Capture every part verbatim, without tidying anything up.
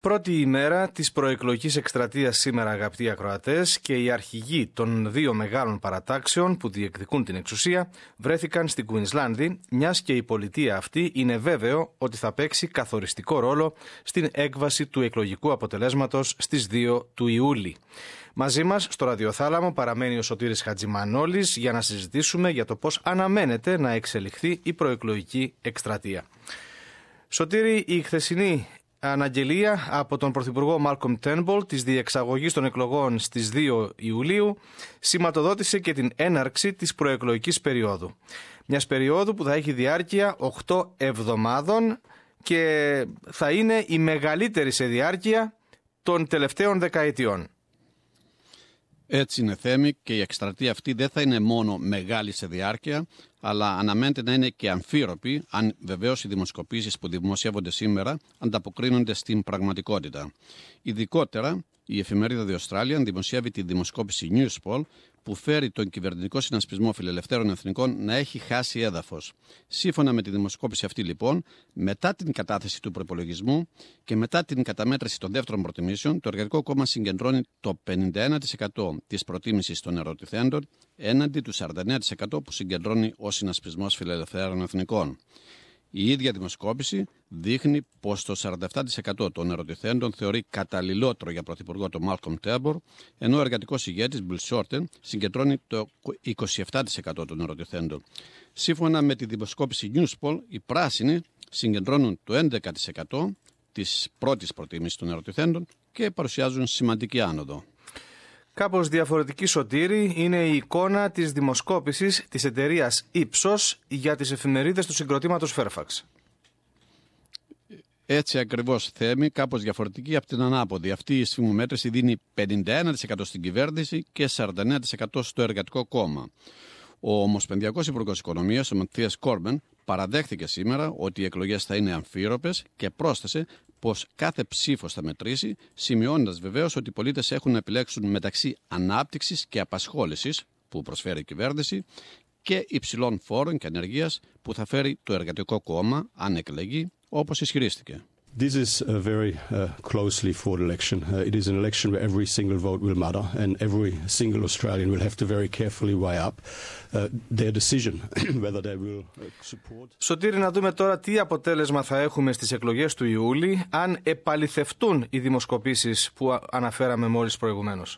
Πρώτη ημέρα της προεκλογικής εκστρατείας σήμερα, αγαπητοί ακροατές, και οι αρχηγοί των δύο μεγάλων παρατάξεων που διεκδικούν την εξουσία βρέθηκαν στην Κουινσλάνδη, μιας και η πολιτεία αυτή είναι βέβαιο ότι θα παίξει καθοριστικό ρόλο στην έκβαση του εκλογικού αποτελέσματος στις δύο του Ιούλη. Μαζί μας στο ραδιοθάλαμο παραμένει ο Σωτήρης Χατζημανόλης για να συζητήσουμε για το πώς αναμένεται να εξελιχθεί η προεκλογική εκστρατεία. Σωτήρη, η χθεσινή αναγγελία από τον Πρωθυπουργό Μάλκομ Τέρνμπουλ της διεξαγωγής των εκλογών στις δύο Ιουλίου σηματοδότησε και την έναρξη της προεκλογικής περίοδου. Μιας περίοδου που θα έχει διάρκεια οκτώ εβδομάδων και θα είναι η μεγαλύτερη σε διάρκεια των τελευταίων δεκαετιών. Έτσι είναι, Θέμη, και η εκστρατεία αυτή δεν θα είναι μόνο μεγάλη σε διάρκεια, αλλά αναμένεται να είναι και αμφίροπη, αν βεβαίως οι δημοσκοπήσεις που δημοσιεύονται σήμερα ανταποκρίνονται στην πραγματικότητα. Ειδικότερα, η εφημερίδα The Australian δημοσιεύει τη δημοσκόπηση Newspoll, που φέρει τον κυβερνητικό συνασπισμό φιλελευθέρων εθνικών να έχει χάσει έδαφος. Σύμφωνα με τη δημοσκόπηση αυτή, λοιπόν, μετά την κατάθεση του προϋπολογισμού και μετά την καταμέτρηση των δεύτερων προτιμήσεων, το Εργατικό Κόμμα συγκεντρώνει το πενήντα ένα τοις εκατό της προτίμησης των ερωτηθέντων έναντι του σαράντα εννέα τοις εκατό που συγκεντρώνει ο συνασπισμός φιλελευθέρων εθνικών. Η ίδια δημοσκόπηση δείχνει πως το σαράντα επτά τοις εκατό των ερωτηθέντων θεωρεί καταλληλότερο για πρωθυπουργό τον Μάλκομ Τέρνμπουλ, ενώ ο εργατικός ηγέτης Μπιλ Σόρτεν συγκεντρώνει το είκοσι επτά τοις εκατό των ερωτηθέντων. Σύμφωνα με τη δημοσκόπηση Newspoll, οι πράσινοι συγκεντρώνουν το έντεκα τοις εκατό της πρώτης προτίμησης των ερωτηθέντων και παρουσιάζουν σημαντική άνοδο. Κάπως διαφορετική, Σωτήρη, είναι η εικόνα της δημοσκόπησης της εταιρείας Ipsos για τις εφημερίδες του συγκροτήματος Fairfax. Έτσι ακριβώς, Θέμη, κάπως διαφορετική από την ανάποδη. Αυτή η σφημομέτρηση δίνει πενήντα ένα τοις εκατό στην κυβέρνηση και σαράντα εννέα τοις εκατό στο Εργατικό Κόμμα. Ο Ομοσπονδιακός Υπουργός Οικονομίας, ο Ματθίας Κόρμπεν, παραδέχθηκε σήμερα ότι οι εκλογές θα είναι αμφίροπες και πρόσθεσε πως κάθε ψήφος θα μετρήσει, σημειώνοντας βεβαίως ότι οι πολίτες έχουν να επιλέξουν μεταξύ ανάπτυξης και απασχόλησης που προσφέρει η κυβέρνηση και υψηλών φόρων και ανεργίας που θα φέρει το Εργατικό Κόμμα αν εκλεγεί, όπως ισχυρίστηκε. This is a very uh, closely fought election. Uh, it is an election where every single vote will matter and every single Australian will have to very carefully weigh up uh, their decision whether they will support. Σωτήρη, να δούμε τώρα τι αποτέλεσμα θα έχουμε στις εκλογές του Ιούλη αν επαληθευτούν οι δημοσκοπήσεις που αναφέραμε μόλις προηγουμένως.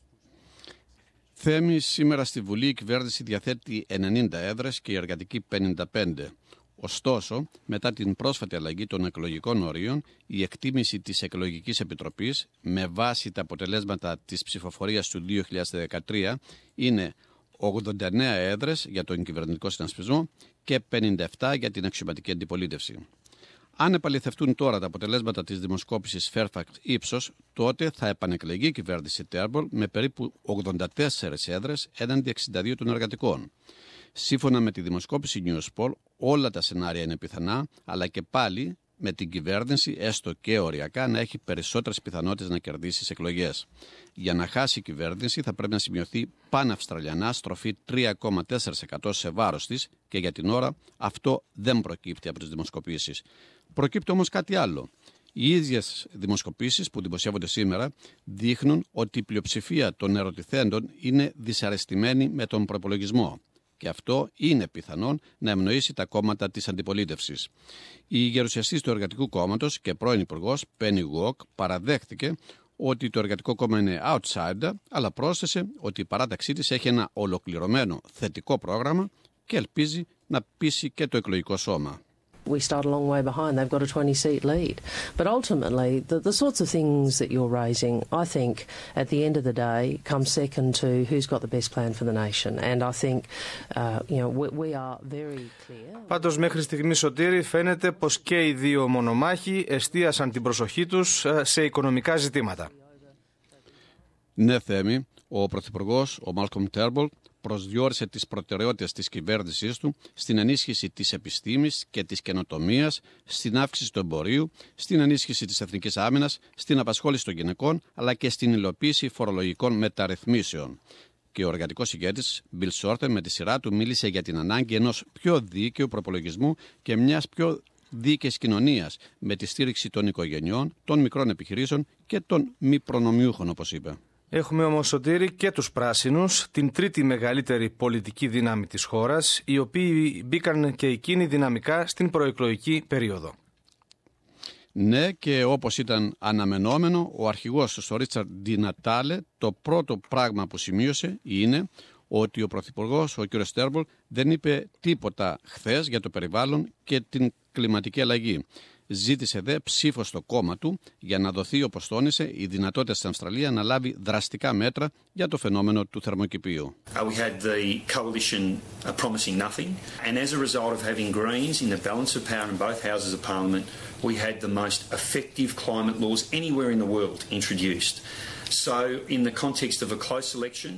Θέμη, σήμερα στη Βουλή η κυβέρνηση διαθέτει ενενήντα έδρες και η εργατική πενήντα πέντε. Ωστόσο, μετά την πρόσφατη αλλαγή των εκλογικών ορίων, η εκτίμηση της Εκλογικής Επιτροπής με βάση τα αποτελέσματα της ψηφοφορίας του δύο χιλιάδες δεκατρία είναι ογδόντα εννέα έδρες για τον κυβερνητικό συνασπισμό και πενήντα επτά για την αξιωματική αντιπολίτευση. Αν επαληθευτούν τώρα τα αποτελέσματα της δημοσκόπησης Fairfax Ipsos, τότε θα επανεκλεγεί η κυβέρνηση Τέρνμπουλ με περίπου ογδόντα τέσσερις έδρες έναντι εξήντα δύο των εργατικών. Σύμφωνα με τη δημοσκόπηση Newspoll, όλα τα σενάρια είναι πιθανά, αλλά και πάλι με την κυβέρνηση, έστω και οριακά, να έχει περισσότερες πιθανότητες να κερδίσει τις εκλογές. Για να χάσει η κυβέρνηση θα πρέπει να σημειωθεί παναυστραλιανά στροφή τρία κόμμα τέσσερα τοις εκατό σε βάρος της και για την ώρα αυτό δεν προκύπτει από τις δημοσκοπήσεις. Προκύπτει όμως κάτι άλλο. Οι ίδιες δημοσκοπήσεις που δημοσιεύονται σήμερα δείχνουν ότι η πλειοψηφία των ερωτηθέντων είναι δυσαρεστημένη με τον προπολογισμό. Και αυτό είναι πιθανόν να ευνοήσει τα κόμματα της αντιπολίτευσης. Η γερουσιαστής του Εργατικού Κόμματος και πρώην υπουργός Penny Wong παραδέχθηκε ότι το Εργατικό Κόμμα είναι outsider, αλλά πρόσθεσε ότι η παράταξή της έχει ένα ολοκληρωμένο θετικό πρόγραμμα και ελπίζει να πείσει και το εκλογικό σώμα. We start a long way behind. They've got a twenty seat lead. But ultimately, the, the sorts of things that you're raising, I think, at the end of the day, come second to who's got the best plan for the nation. And I think, uh, you know, we, we are very clear. Πάντως, μέχρι στιγμής, Σωτήρη, φαίνεται πως και οι δύο μονομάχοι εστίασαν την προσοχή τους σε οικονομικά ζητήματα. Ναι, Θέμη, ο Πρωθυπουργός, ο Μάλκομ Τέρνμπουλ, προσδιορίσε τις προτεραιότητες της κυβέρνησής του στην ενίσχυση της επιστήμης και της καινοτομίας, στην αύξηση του εμπορίου, στην ενίσχυση της εθνικής άμυνας, στην απασχόληση των γυναικών, αλλά και στην υλοποίηση φορολογικών μεταρρυθμίσεων. Και ο εργατικός ηγέτης Μπιλ Σόρτεν με τη σειρά του μίλησε για την ανάγκη ενός πιο δίκαιου προπολογισμού και μιας πιο δίκαιης κοινωνίας με τη στήριξη των οικογενειών, των μικρών επιχειρήσεων και των μη προνομιούχων, όπως είπε. Έχουμε όμως, Σωτήρη, και τους πράσινους, την τρίτη μεγαλύτερη πολιτική δύναμη της χώρας, οι οποίοι μπήκαν και εκείνοι δυναμικά στην προεκλογική περίοδο. Ναι, και όπως ήταν αναμενόμενο, ο αρχηγός του, ο Ρίτσαρντ Ντι Νατάλε, το πρώτο πράγμα που σημείωσε είναι ότι ο Πρωθυπουργός, ο κ. Τέρμπολ, δεν είπε τίποτα χθες για το περιβάλλον και την κλιματική αλλαγή. Ζήτησε δε ψήφο στο κόμμα του για να δοθεί, όπως τόνισε, η δυνατότητα στην Αυστραλία να λάβει δραστικά μέτρα για το φαινόμενο του θερμοκηπίου. Uh, we had the coalition uh, promising nothing, and as a result of having Greens in the balance of power in both houses of Parliament, we had the most effective climate laws anywhere in the world introduced. So, in the context of a close election,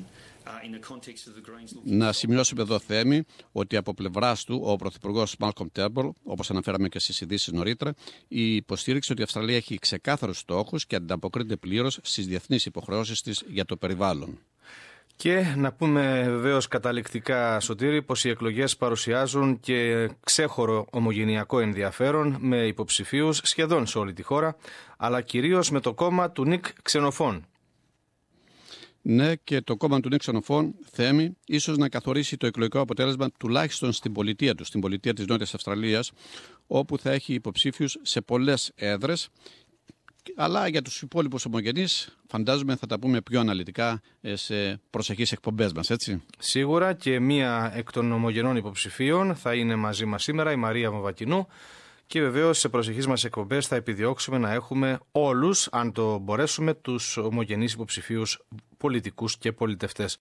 Να σημειώσουμε εδώ, Θέμη, ότι από πλευράς του ο Πρωθυπουργός Μάλκομ Τέρμπολ, όπως αναφέραμε και στις ειδήσεις νωρίτερα, υποστήριξε ότι η Αυστραλία έχει ξεκάθαρους στόχους και ανταποκρίνεται πλήρως στις διεθνείς υποχρεώσεις της για το περιβάλλον. Και να πούμε βεβαίως καταληκτικά, Σωτήρη, πως οι εκλογές παρουσιάζουν και ξέχωρο ομογενειακό ενδιαφέρον με υποψηφίους σχεδόν σε όλη τη χώρα, αλλά κυρίως με το κόμμα του Νικ Ξενοφών. Ναι, και το κόμμα του Νικ Ξενοφών, Θέμη, ίσως να καθορίσει το εκλογικό αποτέλεσμα τουλάχιστον στην πολιτεία του, στην πολιτεία της Νότιας Αυστραλίας, όπου θα έχει υποψήφιους σε πολλές έδρες. Αλλά για τους υπόλοιπους ομογενείς, φαντάζομαι θα τα πούμε πιο αναλυτικά σε προσεχείς εκπομπές μας, έτσι. Σίγουρα, και μία εκ των ομογενών υποψηφίων θα είναι μαζί μας σήμερα, η Μαρία Βαμβακινού. Και βεβαίως σε προσεχείς μας εκπομπές θα επιδιώξουμε να έχουμε όλους, αν το μπορέσουμε, τους ομογενείς υποψηφίους πολιτικούς και πολιτευτές.